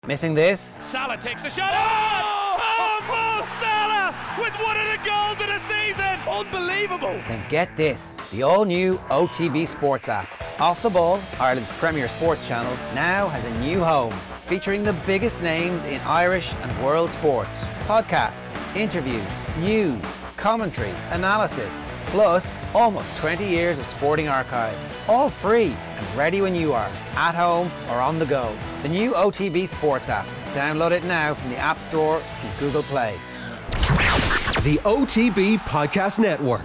Missing this? Salah takes the shot. Oh, Mo Salah with one of the goals of the season. Unbelievable. Then get this, the all-new OTB Sports app. Off the Ball, Ireland's premier sports channel, now has a new home, featuring the biggest names in Irish and world sports. Podcasts, interviews, news, commentary, analysis, plus almost 20 years of sporting archives. All free and ready when you are, at home or on the go. The new OTB Sports app. Download it now from the App Store and Google Play. The OTB Podcast Network.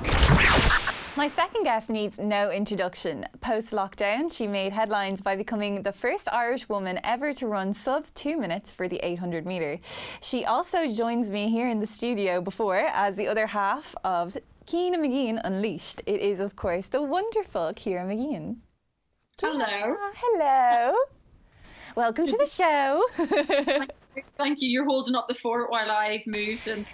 My second guest needs no introduction. Post-lockdown, she made headlines by becoming the first Irish woman ever to run sub 2 minutes for the 800 metre. She also joins me here in the studio before as the other half of Ciara Mageean Unleashed. It is, of course, the wonderful Ciara Mageean. Hello. Hello. Welcome to the show. Thank you. You're holding up the fort while I've moved and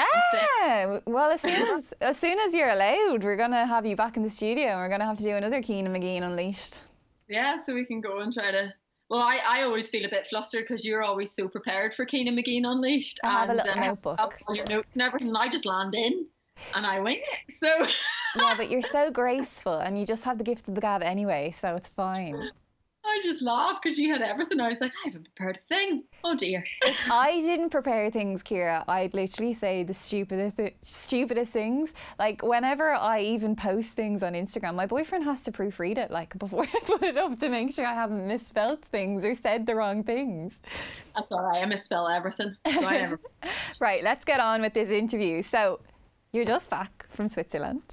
yeah. Well, as soon as you're allowed, we're gonna have you back in the studio, and we're gonna have to do another Ciara Mageean Unleashed. Yeah, so we can go and try to. Well, I always feel a bit flustered because you're always so prepared for Ciara Mageean Unleashed. I have a little notebook. All your notes and everything. And I just land in and I wing it. So. Yeah, but you're so graceful, and you just have the gift of the gab anyway, so it's fine. I just laughed because you had everything. I was like, I haven't prepared a thing. Oh dear. If I didn't prepare things, Ciara, I'd literally say the stupidest things. Like, whenever I even post things on Instagram, my boyfriend has to proofread it, like, before I put it up to make sure I haven't misspelled things or said the wrong things. That's all right. I misspell everything. So I never. Right, let's get on with this interview. So, you're just back from Switzerland.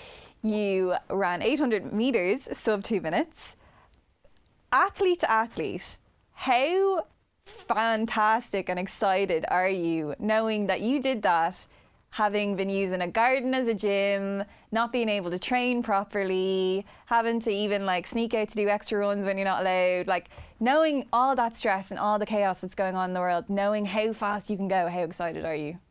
You ran 800 metres, sub 2 minutes. Athlete to athlete, how fantastic and excited are you knowing that you did that, having been using a garden as a gym, not being able to train properly, having to even like sneak out to do extra runs when you're not allowed, like knowing all that stress and all the chaos that's going on in the world, knowing how fast you can go, how excited are you?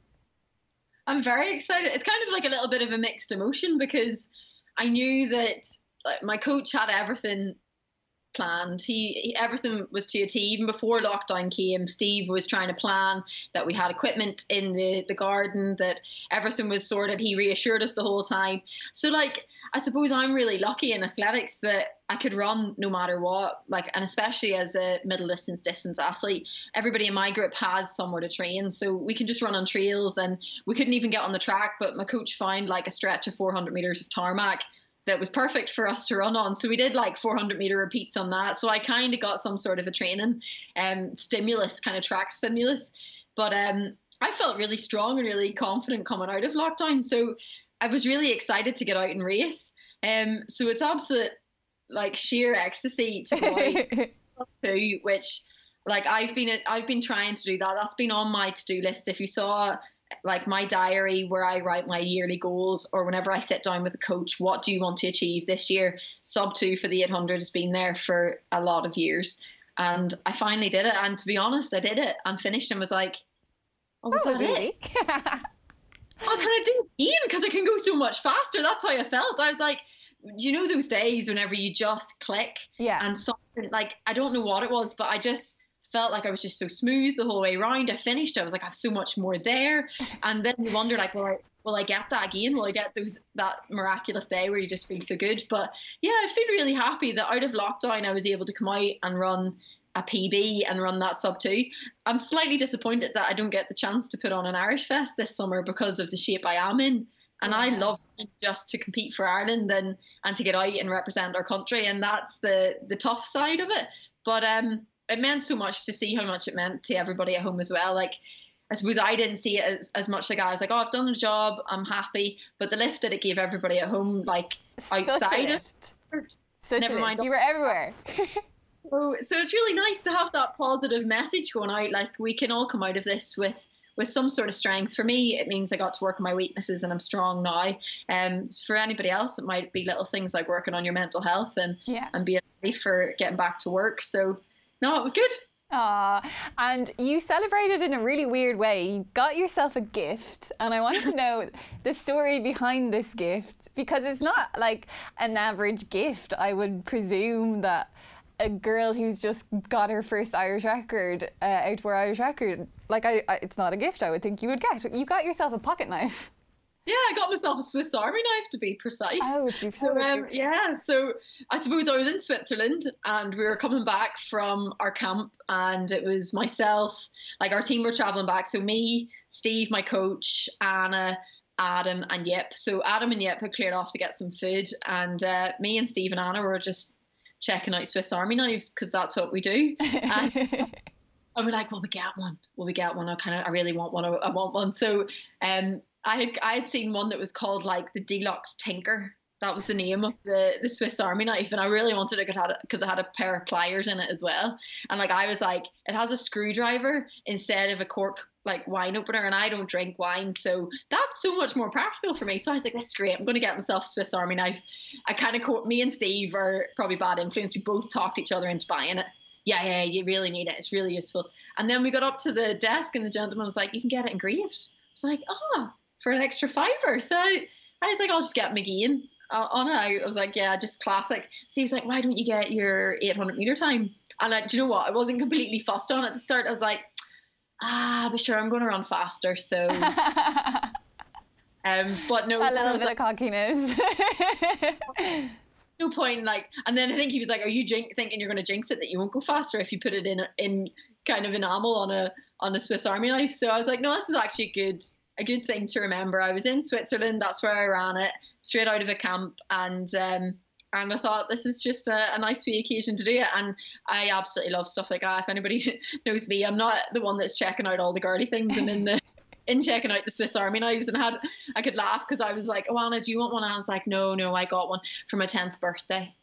I'm very excited. It's kind of like a little bit of a mixed emotion because I knew that my coach had everything planned. Everything was to a T. Even before lockdown came, Steve was trying to plan that we had equipment in the garden, that everything was sorted. He reassured us the whole time. So like, I suppose I'm really lucky in athletics that I could run no matter what, like, and especially as a middle distance athlete, everybody in my group has somewhere to train. So we can just run on trails, and we couldn't even get on the track, but my coach found like a stretch of 400 meters of tarmac that was perfect for us to run on. So we did like 400 meter repeats on that. So I kind of got some sort of a training stimulus, kind of track stimulus. But I felt really strong and really confident coming out of lockdown. So I was really excited to get out and race. So it's absolute like sheer ecstasy to go out to, which like I've been trying to do that. That's been on my to-do list. If you saw like my diary where I write my yearly goals, or whenever I sit down with a coach, what do you want to achieve this year? Sub 2 for the 800 has been there for a lot of years. And I finally did it. And to be honest, I did it and finished and was like, oh, was that really? it? Oh, can I do it again? Because I can go so much faster. That's how I felt. I was like, you know, those days whenever you just click, yeah, and something like, I don't know what it was, but I just felt like I was just so smooth the whole way around. I finished. I was like, I have so much more there. And then you wonder, like, will I get that again? Will I get that miraculous day where you just feel so good? But yeah, I feel really happy that out of lockdown, I was able to come out and run a PB and run that sub 2. I'm slightly disappointed that I don't get the chance to put on an Irish Fest this summer because of the shape I am in. And I love just to compete for Ireland and to get out and represent our country. And that's the tough side of it. But it meant so much to see how much it meant to everybody at home as well. Like, I suppose I didn't see it as much. Like, I was like, oh, I've done the job, I'm happy. But the lift that it gave everybody at home, like, outside it. Never mind. You were everywhere. So it's really nice to have that positive message going out. Like, we can all come out of this with some sort of strength. For me, it means I got to work on my weaknesses and I'm strong now. For anybody else, it might be little things like working on your mental health and being ready for getting back to work. So, no, it was good. And you celebrated in a really weird way. You got yourself a gift, and I want to know the story behind this gift, because it's not like an average gift. I would presume that a girl who's just got her first Irish record, outdoor Irish record, like it's not a gift I would think you would get. You got yourself a pocket knife. Yeah, I got myself a Swiss Army knife, to be precise. Oh, to be precise. So, yeah, so I suppose I was in Switzerland and we were coming back from our camp, and it was myself, like our team were traveling back. So me, Steve, my coach, Anna, Adam and Yip. So Adam and Yip had cleared off to get some food, and me and Steve and Anna were just checking out Swiss Army knives because that's what we do. And we're like, will we get one? Will we get one? I really want one. I want one. So I had seen one that was called like the Deluxe Tinker. That was the name of the Swiss Army knife, and I really wanted it because it had a pair of pliers in it as well. And like I was like, it has a screwdriver instead of a cork like wine opener, and I don't drink wine, so that's so much more practical for me. So I was like, this is great. I'm going to get myself a Swiss Army knife. Me and Steve are probably bad influence. We both talked each other into buying it. Yeah, you really need it. It's really useful. And then we got up to the desk, and the gentleman was like, you can get it engraved. I was like, for an extra $5. So I was like, I'll just get McGeehan on it. I was like, yeah, just classic. So he was like, why don't you get your 800 meter time? And do you know what? I wasn't completely fussed on it to start. I was like, but sure, I'm going to run faster. So, but no. A little bit of cockiness. No point, and then I think he was like, are you thinking you're going to jinx it that you won't go faster if you put it in kind of enamel on a Swiss Army knife? So I was like, no, this is actually a good thing to remember. I was in Switzerland, that's where I ran it, straight out of a camp, and I thought this is just a nice wee occasion to do it. And I absolutely love stuff like that. If anybody knows me, I'm not the one that's checking out all the girly things. And in checking out the Swiss Army knives, and I could laugh because I was like, oh, Anna, do you want one? And I was like, no, I got one for my 10th birthday.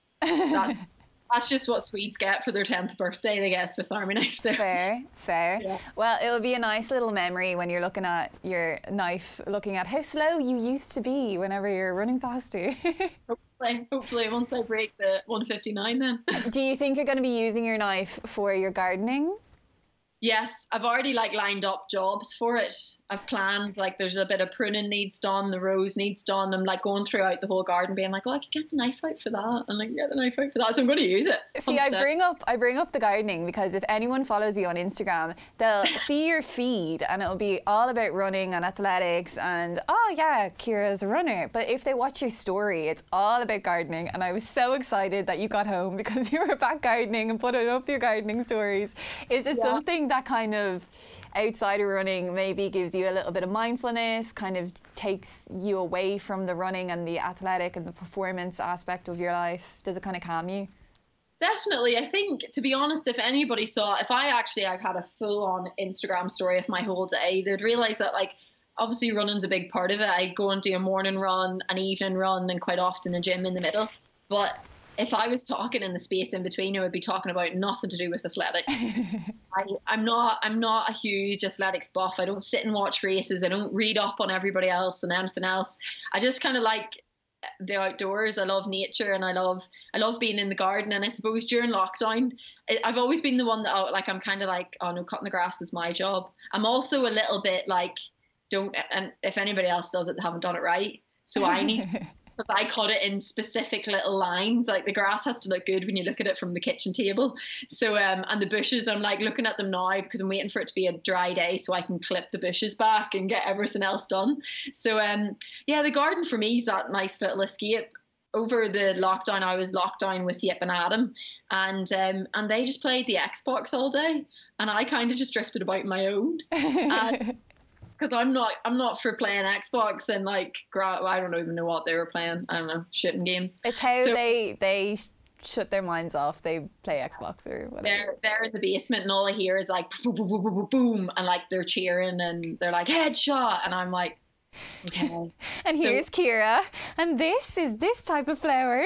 That's just what Swedes get for their 10th birthday. They get a Swiss Army knife. So. Fair. Yeah. Well, it'll be a nice little memory when you're looking at your knife, looking at how slow you used to be whenever you're running faster. Hopefully, once I break the 1:59 then. Do you think you're going to be using your knife for your gardening? Yes, I've already lined up jobs for it. I've planned, there's a bit of pruning needs done, the rose needs done. I'm going throughout the whole garden being like, oh, I could get the knife out for that. And get the knife out for that. So I'm going to use it. 100%. See, I bring up the gardening because if anyone follows you on Instagram, they'll see your feed and it'll be all about running and athletics and, oh yeah, Ciara's a runner. But if they watch your story, it's all about gardening. And I was so excited that you got home because you were back gardening and putting up your gardening stories. Is it something that kind of outside of running maybe gives you a little bit of mindfulness, kind of takes you away from the running and the athletic and the performance aspect of your life? Does it kind of calm you? Definitely. I think, to be honest, if anybody if I've had a full-on Instagram story of my whole day, they'd realise that obviously running's a big part of it. I go and do a morning run, an evening run, and quite often a gym in the middle. But if I was talking in the space in between, I would be talking about nothing to do with athletics. I'm not a huge athletics buff. I don't sit and watch races. I don't read up on everybody else and anything else. I just kind of like the outdoors. I love nature, and I love being in the garden. And I suppose during lockdown, I've always been the one that I'm kind of like, oh no, cutting the grass is my job. I'm also a little bit and if anybody else does it, they haven't done it right. So I need because I cut it in specific little lines. The grass has to look good when you look at it from the kitchen table. So, and the bushes, I'm looking at them now because I'm waiting for it to be a dry day so I can clip the bushes back and get everything else done. So, the garden for me is that nice little escape. Over the lockdown, I was locked down with Yip and Adam, and they just played the Xbox all day, and I kind of just drifted about my own. Because I'm not for playing Xbox and I don't even know what they were playing. I don't know, shooting games. It's how they shut their minds off. They play Xbox or whatever. They're in the basement and all I hear is boom, boom, boom, boom, boom, and they're cheering and they're headshot, and I'm like, okay. And here's Ciara, and this is this type of flower.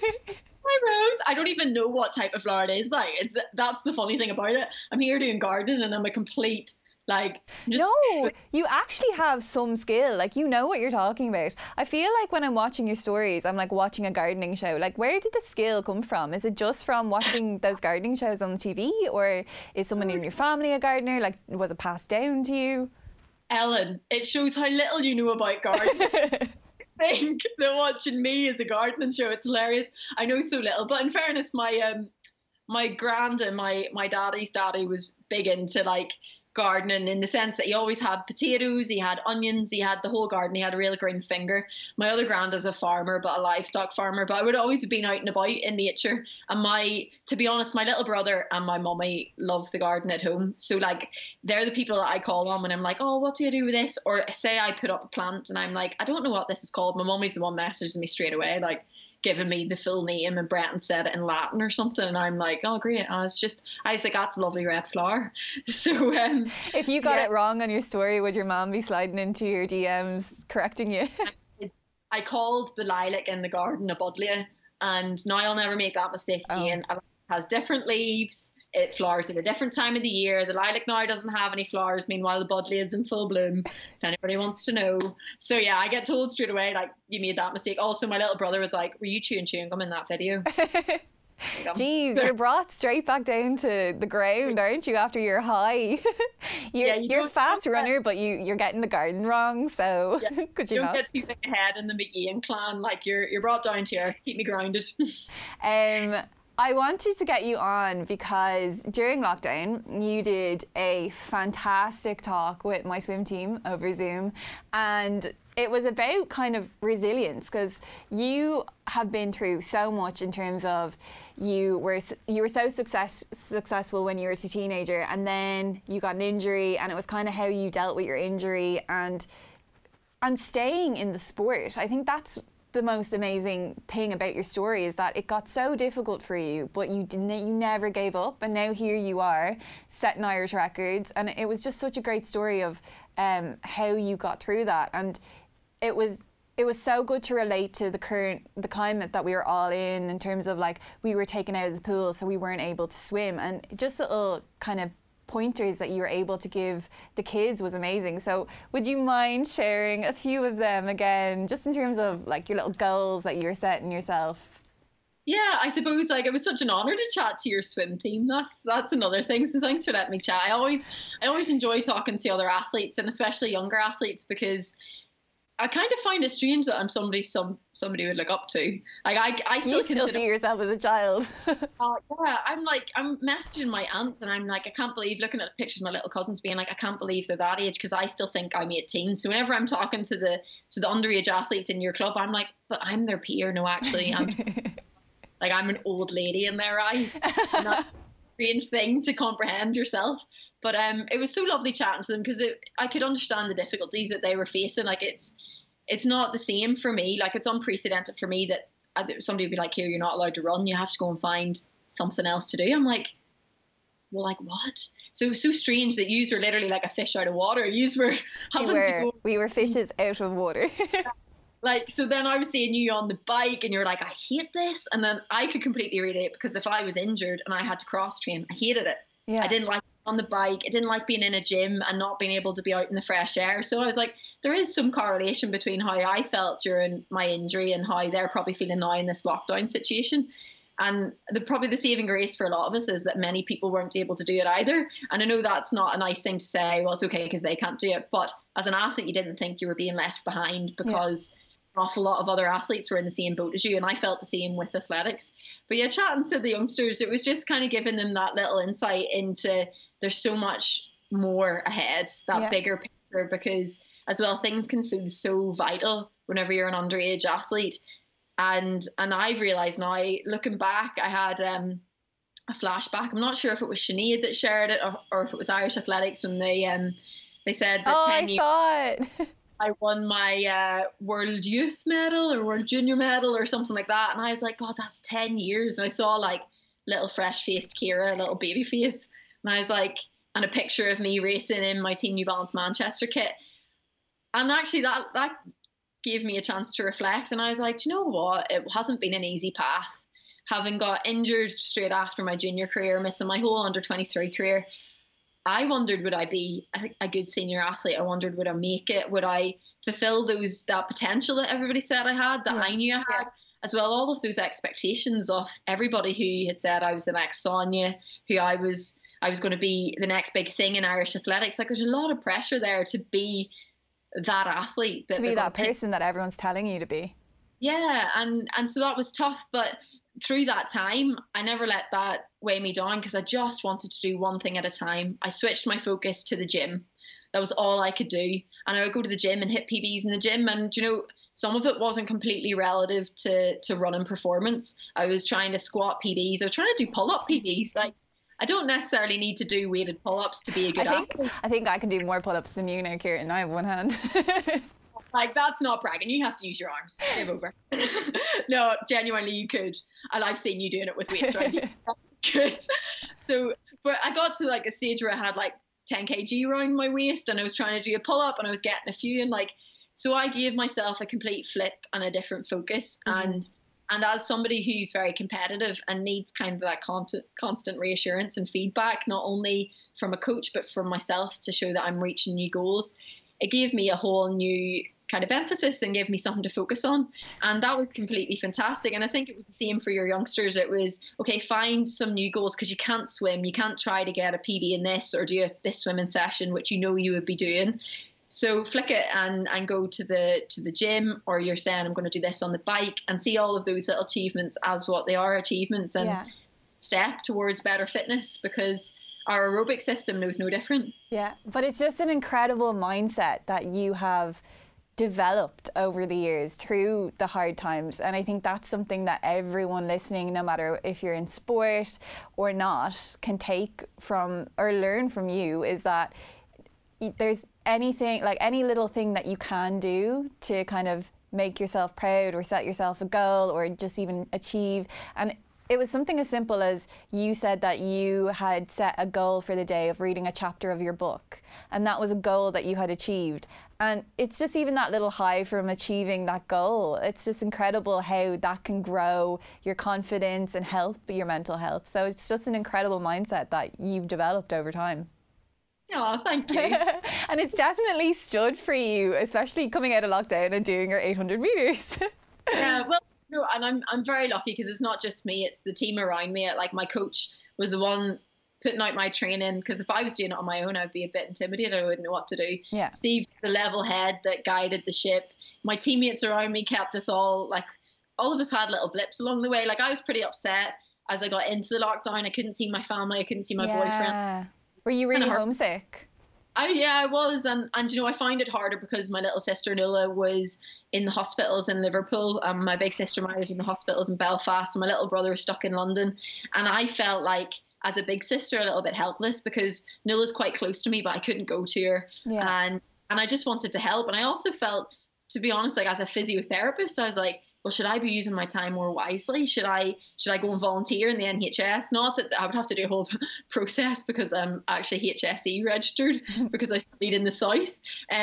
Hi Rose. I don't even know what type of flower it is. That's the funny thing about it. I'm here doing gardening and I'm a complete. No, you actually have some skill. You know what you're talking about. I feel like when I'm watching your stories, I'm watching a gardening show. Where did the skill come from? Is it just from watching those gardening shows on TV, or is someone in your family a gardener? Was it passed down to you? Ellen, it shows how little you know about gardening. I think that watching me is a gardening show. It's hilarious. I know so little, but in fairness, my grand and my daddy's daddy was big into like gardening, in the sense that he always had potatoes, he had onions, he had the whole garden, he had a real green finger. My other grand is a farmer, but a livestock farmer, but I would always have been out and about in nature. And to be honest, my little brother and my mummy love the garden at home, so like they're the people that I call on when I'm like, oh, what do I do with this? Or say I put up a plant and I'm like, I don't know what this is called. My mummy's the one messages me straight away, like giving me the full name, and Brenton said it in Latin or something, and I'm like, oh great. I was like, that's a lovely red flower. So if you got it wrong on your story, would your mom be sliding into your DMs correcting you? I called the lilac in the garden a buddleia, and now I'll never make that mistake again. It has different leaves, it flowers at a different time of the year. The lilac now doesn't have any flowers, meanwhile the buddleia is in full bloom, if anybody wants to know. So yeah, I get told straight away, like, you made that mistake. Also, my little brother was like, were you chewing gum in that video? Jeez, you're brought straight back down to the ground, aren't you, after your high? you're a fast runner, but you're getting the garden wrong, so could you not? Don't get too big ahead in the McGeehan clan, like you're brought down to earth, keep me grounded. I wanted to get you on because during lockdown you did a fantastic talk with my swim team over Zoom, and it was about kind of resilience, because you have been through so much in terms of you were so successful when you were a teenager, and then you got an injury, and it was kind of how you dealt with your injury and staying in the sport. I think that's the most amazing thing about your story, is that it got so difficult for you, but you never gave up, and now here you are setting Irish records, and it was just such a great story of how you got through that. And it was so good to relate to the climate that we were all in terms of like we were taken out of the pool, so we weren't able to swim, and just little kind of pointers that you were able to give the kids was amazing. So would you mind sharing a few of them again, just in terms of like your little goals that you're setting yourself? Yeah, I suppose like it was such an honour to chat to your swim team. That's another thing. So thanks for letting me chat. I always enjoy talking to other athletes, and especially younger athletes, because I kind of find it strange that I'm somebody would look up to. Like I still see yourself as a child. Yeah, I'm messaging my aunt, and I'm like, I can't believe, looking at pictures of my little cousins, being like, I can't believe they're that age, because I still think I'm 18. So whenever I'm talking to the underage athletes in your club, I'm like, but I'm their peer. No, actually, I'm like, I'm an old lady in their eyes. And that's a strange thing to comprehend yourself. But it was so lovely chatting to them, because I could understand the difficulties that they were facing. Like it's not the same for me. Like it's unprecedented for me that somebody would be like, here, you're not allowed to run. You have to go and find something else to do. I'm like, well, like what? So it was so strange that yous were literally like a fish out of water. Yous were having to go. We were fishes out of water. Like, so then I was seeing you on the bike and you're like, I hate this. And then I could completely relate, because if I was injured and I had to cross train, I hated it. Yeah. I didn't like on the bike. I didn't like being in a gym and not being able to be out in the fresh air. So I was like, there is some correlation between how I felt during my injury and how they're probably feeling now in this lockdown situation. And probably the saving grace for a lot of us is that many people weren't able to do it either. And I know that's not a nice thing to say, well, it's okay because they can't do it. But as an athlete, you didn't think you were being left behind, because an awful lot of other athletes were in the same boat as you. And I felt the same with athletics. But yeah, chatting to the youngsters, it was just kind of giving them that little insight into there's so much more ahead, that bigger picture, because as well, things can feel so vital whenever you're an underage athlete. And I've realised now, looking back, I had a flashback. I'm not sure if it was Sinead that shared it or if it was Irish Athletics, when they said that 10 years I won my World Youth Medal or World Junior Medal or something like that. And I was like, God, that's 10 years. And I saw like little fresh-faced Ciara, a little baby face. And I was like, and a picture of me racing in my Team New Balance Manchester kit. And actually that gave me a chance to reflect. And I was like, do you know what? It hasn't been an easy path. Having got injured straight after my junior career, missing my whole under-23 career, I wondered, would I be a good senior athlete? I wondered, would I make it? Would I fulfill that potential that everybody said I had, that I knew I had? As well, all of those expectations of everybody who had said I was the next Sonia, who I was going to be the next big thing in Irish athletics. Like, there's a lot of pressure there to be that athlete. To be that person that everyone's telling you to be. Yeah, and so that was tough. But through that time, I never let that weigh me down because I just wanted to do one thing at a time. I switched my focus to the gym. That was all I could do. And I would go to the gym and hit PBs in the gym. And, you know, some of it wasn't completely relative to running performance. I was trying to squat PBs. I was trying to do pull-up PBs. Like, I don't necessarily need to do weighted pull-ups to be a good athlete. I think I can do more pull-ups than you now, Kieran. I have one hand. Like, that's not bragging. You have to use your arms. Game over. No, genuinely, you could. And I've seen you doing it with weights, right? Good. So, but I got to like a stage where I had like 10 kg around my waist and I was trying to do a pull-up and I was getting a few, and like, so I gave myself a complete flip and a different focus. And as somebody who's very competitive and needs kind of that constant reassurance and feedback, not only from a coach, but from myself to show that I'm reaching new goals, it gave me a whole new kind of emphasis and gave me something to focus on. And that was completely fantastic. And I think it was the same for your youngsters. It was, okay, find some new goals, because you can't swim. You can't try to get a PB in this or do this swimming session, which you know you would be doing. So flick it and go to the gym, or you're saying I'm going to do this on the bike, and see all of those little achievements as what they are, achievements, and step towards better fitness, because our aerobic system knows no different. Yeah, but it's just an incredible mindset that you have developed over the years through the hard times. And I think that's something that everyone listening, no matter if you're in sport or not, can take from or learn from you, is that there's anything, like any little thing that you can do to kind of make yourself proud or set yourself a goal or just even achieve. And it was something as simple as you said that you had set a goal for the day of reading a chapter of your book, and that was a goal that you had achieved. And it's just even that little high from achieving that goal. It's just incredible how that can grow your confidence and help your mental health. So it's just an incredible mindset that you've developed over time. Oh, thank you. And it's definitely stood for you, especially coming out of lockdown and doing your 800 meters. Yeah, well, no, and I'm very lucky, because it's not just me, it's the team around me. Like, my coach was the one putting out my training, because if I was doing it on my own, I'd be a bit intimidated. I wouldn't know what to do. Yeah. Steve, the level head that guided the ship. My teammates around me kept us all, like, all of us had little blips along the way. Like, I was pretty upset as I got into the lockdown. I couldn't see my family. I couldn't see my boyfriend. Were you really homesick? I was, and you know, I find it harder because my little sister Nola was in the hospitals in Liverpool, and my big sister Mary was in the hospitals in Belfast, and my little brother was stuck in London. And I felt like, as a big sister, a little bit helpless, because Nola's quite close to me, but I couldn't go to her. Yeah. And I just wanted to help. And I also felt, to be honest, like, as a physiotherapist, I was like, well, should I be using my time more wisely? Should I go and volunteer in the NHS? Not that I would have to do a whole process, because I'm actually HSE registered because I studied in the South.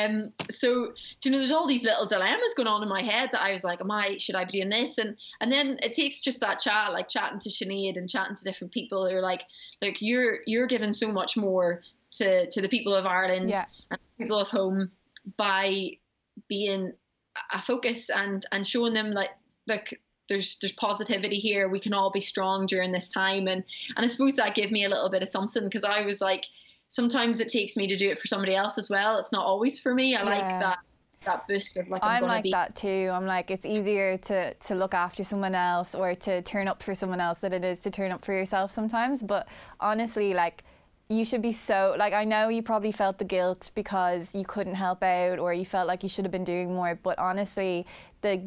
So, you know, there's all these little dilemmas going on in my head that I was like, should I be doing this? And then it takes just that chat, like chatting to Sinead and chatting to different people who are like you're giving so much more to the people of Ireland and people of home by being a focus and showing them like there's positivity here. We can all be strong during this time, and I suppose that gave me a little bit of something, because I was like, sometimes it takes me to do it for somebody else as well. It's not always for me. I like that boost of like, I'm like that too. I'm like, it's easier to look after someone else or to turn up for someone else than it is to turn up for yourself sometimes. But honestly, like, you should be so, like, I know you probably felt the guilt because you couldn't help out, or you felt like you should have been doing more, but honestly, the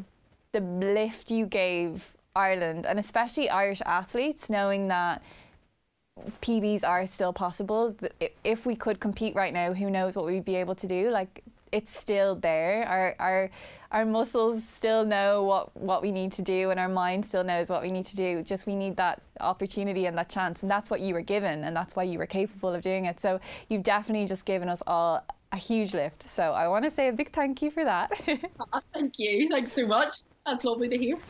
lift you gave Ireland, and especially Irish athletes, knowing that PBs are still possible. If we could compete right now, who knows what we'd be able to do. Like, it's still there. Our muscles still know what we need to do, and our mind still knows what we need to do. Just we need that opportunity and that chance, and that's what you were given, and that's why you were capable of doing it. So you've definitely just given us all a huge lift. So I want to say a big thank you for that. Thank you. Thanks so much. That's lovely to hear.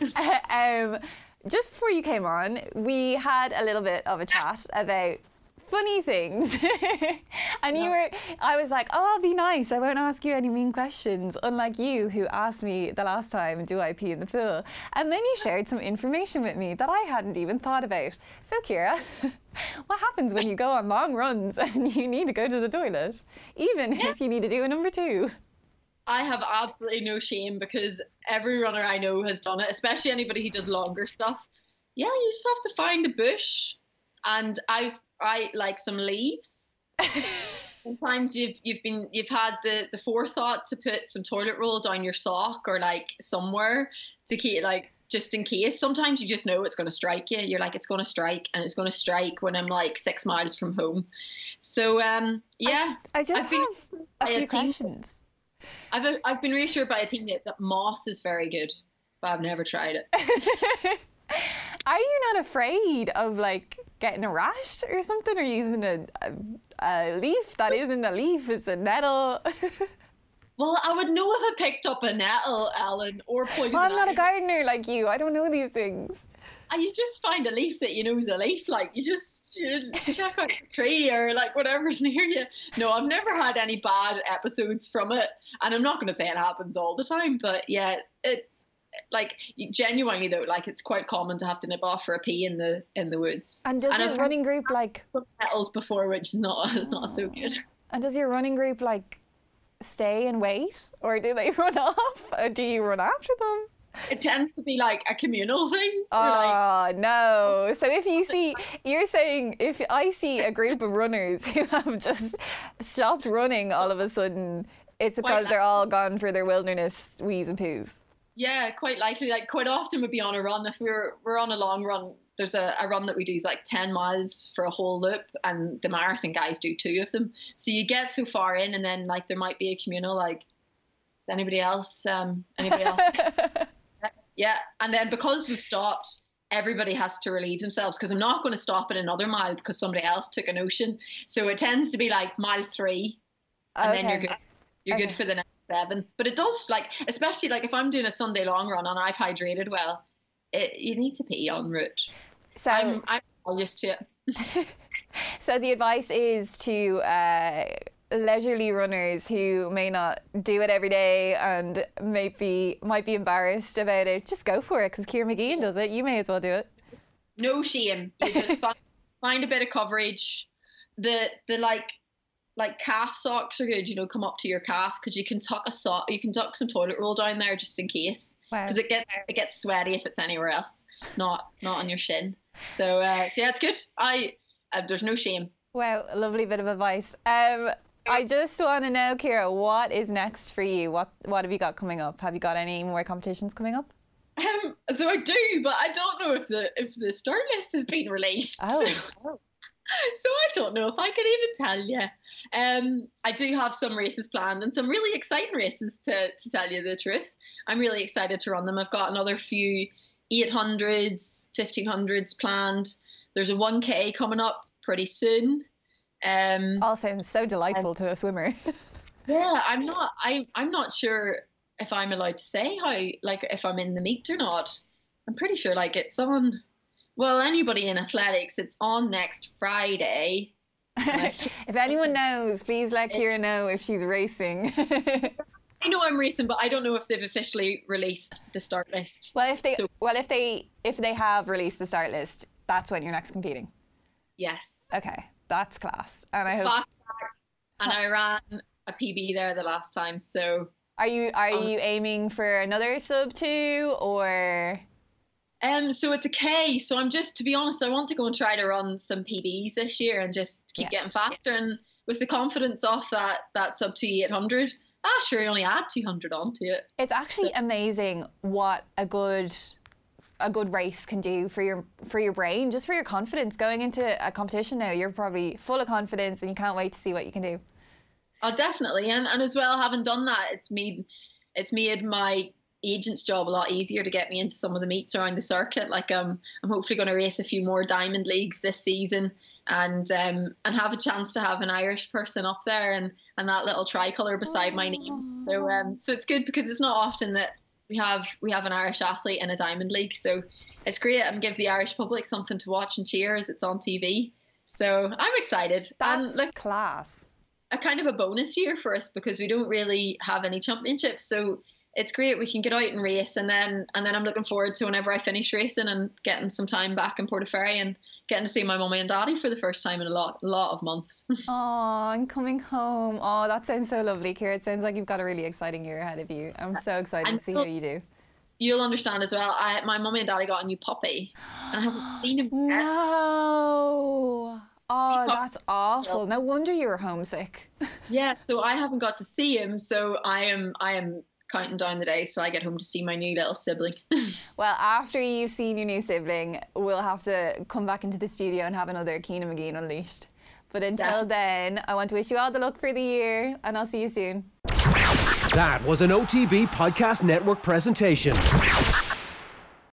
Just before you came on, we had a little bit of a chat about funny things. And I was like, oh, I'll be nice, I won't ask you any mean questions, unlike you, who asked me the last time, do I pee in the pool? And then you shared some information with me that I hadn't even thought about. So Ciara, what happens when you go on long runs and you need to go to the toilet, even if you need to do a number 2? I have absolutely no shame, because every runner I know has done it, especially anybody who does longer stuff. Yeah, you just have to find a bush and I like some leaves. Sometimes you've had the forethought to put some toilet roll down your sock or like somewhere to keep like just in case. Sometimes you just know it's going to strike you. You're like, it's going to strike, and it's going to strike when I'm like 6 miles from home. So yeah, I just have a few questions. I've been reassured by a teammate that moss is very good, but I've never tried it. Are you not afraid of like getting a rash or something, or using a leaf that isn't a leaf, it's a nettle? Well, I would know if I picked up a nettle, Ellen, or poison Well, I'm not a ivy. gardener like you. I don't know these things. And you just find a leaf that you know is a leaf. Like you check out a tree or like whatever's near you. No, I've never had any bad episodes from it, and I'm not going to say it happens all the time, but yeah, it's like genuinely though, like it's quite common to have to nip off for a pee in the woods. And does your I've running group like? had nettles before, which is not so good. And does your running group like stay and wait, or do they run off, or do you run after them? It tends to be like a communal thing. Where, Oh no! So if you see, you're saying if I see a group of runners who have just stopped running all of a sudden, it's because they're all gone for their wilderness wheeze and poos. yeah, quite likely. Like quite often we'd be on a run. If we're on a long run, there's a run that we do is like 10 miles for a whole loop, and the marathon guys do 2 of them. So you get so far in, and then like there might be a communal like, is anybody else? Anybody else? Yeah, and then because we've stopped, everybody has to relieve themselves, because I'm not going to stop at another mile because somebody else took a notion. So it tends to be like mile 3, and then you're good. You're good for the next 7. But it does, like, especially like if I'm doing a Sunday long run and I've hydrated well, you need to pee en route. So I'm all used to it. So the advice is to leisurely runners who may not do it every day and might be embarrassed about it, just go for it, because Ciara McGeehan does it. You may as well do it. No shame. You just find a bit of coverage. The like calf socks are good. You know, come up to your calf, because you can tuck a sock. You can tuck some toilet roll down there just in case, because it gets sweaty if it's anywhere else, not on your shin. So yeah, it's good. There's no shame. Wow, a lovely bit of advice. I just want to know, Ciara, what is next for you? What have you got coming up? Have you got any more competitions coming up? So I do, but I don't know if the start list has been released. Oh. So I don't know if I can even tell you. I do have some races planned, and some really exciting races to tell you the truth. I'm really excited to run them. I've got another few 800s, 1500s planned. There's a 1K coming up pretty soon. All sounds so delightful to a swimmer. Yeah, I'm not sure if I'm allowed to say how, like, if I'm in the meet or not. I'm pretty sure like it's on, well, anybody in athletics, it's on next Friday. If anyone knows, please let Ciara know if she's racing. I know I'm racing, but I don't know if they've officially released the start list. Well, if they have released the start list, that's when you're next competing. Yes. Okay, that's class. And I hope. Fast track, and I ran a PB there the last time. So Are you aiming for another sub 2 or? So it's a K. So I'm just, to be honest, I want to go and try to run some PBs this year and just keep getting faster. And with the confidence off that sub 2 800, sure, you only add 200 onto it. It's actually amazing what a good race can do for your brain, just for your confidence going into a competition. Now you're probably full of confidence and you can't wait to see what you can do. Oh, definitely. And as well, having done that, it's made my agent's job a lot easier to get me into some of the meets around the circuit. Like I'm hopefully going to race a few more Diamond Leagues this season, and have a chance to have an Irish person up there and that little tricolour beside my name. So it's good, because it's not often that we have an Irish athlete in a Diamond League. So it's great, and give the Irish public something to watch and cheer as it's on TV. So I'm excited. That's and class. A kind of a bonus year for us, because we don't really have any championships. So it's great, we can get out and race, and then I'm looking forward to whenever I finish racing and getting some time back in Portaferry and getting to see my mummy and daddy for the first time in a lot of months. Oh, I'm coming home. Oh, that sounds so lovely, Ciara. It sounds like you've got a really exciting year ahead of you. I'm so excited to see how you do. you'll understand as well. My mummy and daddy got a new puppy, and I haven't seen him yet. No. Oh, that's awful. No wonder you were homesick. Yeah, so I haven't got to see him. So I am counting down the days till I get home to see my new little sibling. Well, after you've seen your new sibling, we'll have to come back into the studio and have another Keena McGeen Unleashed. But until then, I want to wish you all the luck for the year, and I'll see you soon. That was an OTB Podcast Network presentation.